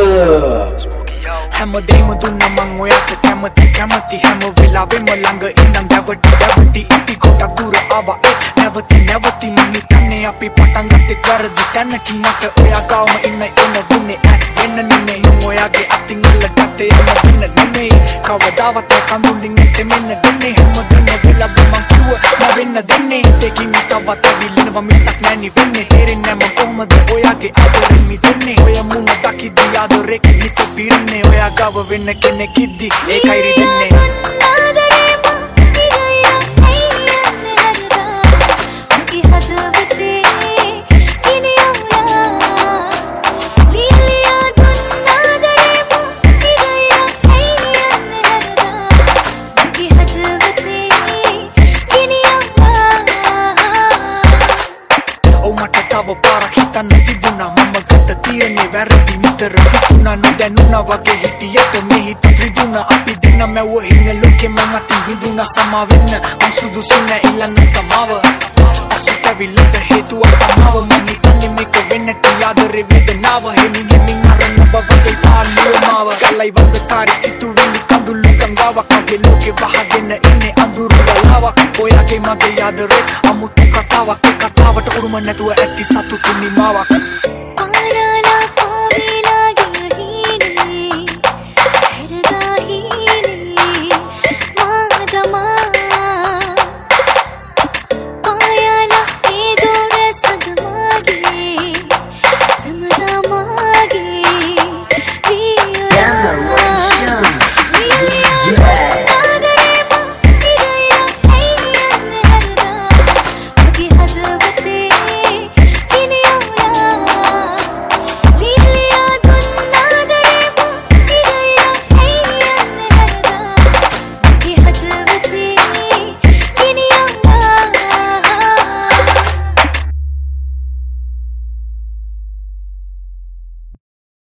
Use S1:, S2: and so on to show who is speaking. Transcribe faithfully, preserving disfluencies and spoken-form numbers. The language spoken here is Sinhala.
S1: හැමදේම දුන්න මං ඔයාට කැමති කැමති හැම වෙලාවෙම ළඟ ඉඳන් දැවටි දැවටි ඉති කොටක් දුර ආවා ඒ නැවති නැවති මං හිතන්නේ අපි පටන් ගත්තේ වැරදි තැනකින් මට ඔයා ගාවම ඉන්න එන දුන්නේ ඇත් වෙන්න නෙමෙයි මං ඔයාගේ අතින් අල්ලගත්තේ යන වෙන්න නෙමෙයි කවදාවත් කඳුලින් ඉතේ මෙන්න දෙන්නේ හැමදේම වෙලාද මං කිව්ව නැවෙන්න දෙන්නේ දෙකින් තවත් ඇවිල්ලනවා මිසක් නැනි වෙන්නේ තේරෙන්නේ මං කොහමද ඔයාගේ ආදරෙන් මිදෙන්නේ ඔය මුණ දකිද්දි ආදරේ හිත පිරෙන්නේ ඔයා ගාව වෙන්න කෙනෙක් ඉද්දි ඒකයි රිදෙන්නේ තව පාරක් හිතන්න තිබුණා මම ගත තියෙන්නේ වැරදි නිතර හිතුණා නොදැනුණා වගේ හිටියට මේ හිත ත්‍රිදුණා අපි දෙන්න මැව්ව ඉන්න ලෝකෙ මම අතින් විඳුණා සමා වෙන්න මං සුදුසු නෑ ඉල්ලන්න සමාව පසුතැවිල්ලට හේතුවක් තමාව මං හිතන්නේ මේක වෙන්නේ තියාදරේ වේදනාව හෙමින් හෙමින් අරන්න බවගේ පාළුව මාව කලයි වන්දකාරී සිතුවිලි කඳුළු ගංගාවක් මගේ ලෝකෙ වහගෙන ඉන්නේ අඳුරු ගලාවක් ඔයාගේ මගේ ආදරේ අමුතු කතාවක් ඒ කතාවට උරුම නැතුව ඇති සතුටු නිමාවක්